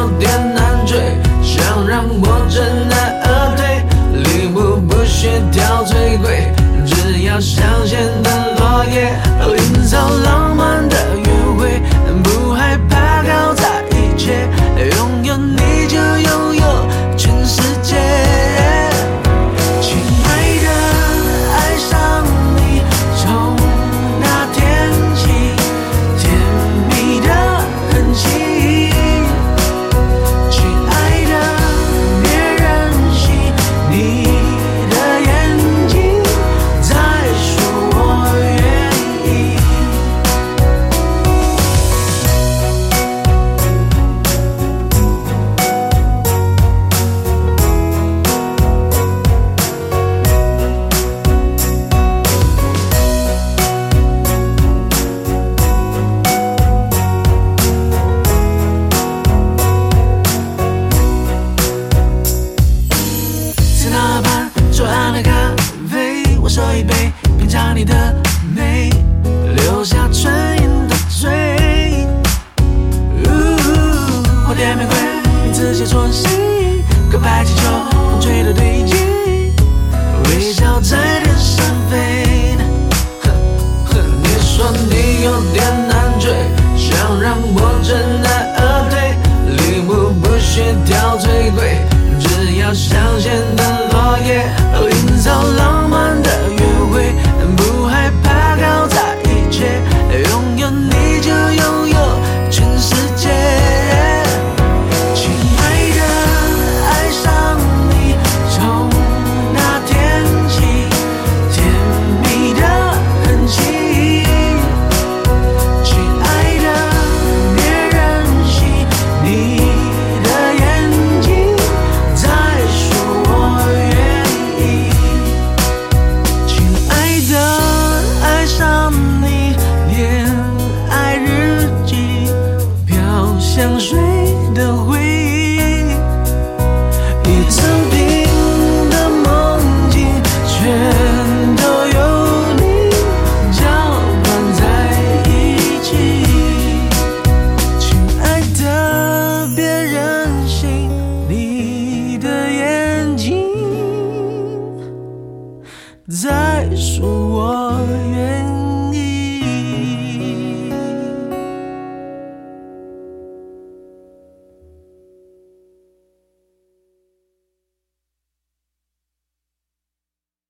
有点难追，想让我知难而退，礼物不需挑最贵，只要香榭的落叶，营造浪漫的约会，不害怕搞砸一切，拥有你就拥有全世界。亲爱的，爱上你，从那天起，甜蜜的痕迹。亲爱的，别任性，你的眼睛在说我愿意。在那畔左岸的咖啡，我手一杯，品尝你的美，留下唇印的嘴。花店玫瑰，名字写错心，告白气球，风吹的对劲，微笑在天上飞。你说你有点难追，想让我知难而退，礼物不需挑最贵，只要香榭的落叶，营造浪漫的约会，不害怕搞砸一切，拥有你就拥有全世界。亲爱的，爱上你，从那天起，甜蜜的痕迹。亲爱的，别任性，你的眼睛在说我愿意。亲爱的，爱上你，恋爱日记，飘香水的回忆，一层冰的梦境，全都有你搅拌在一起。亲爱的，别任性，你的眼睛在说我愿意。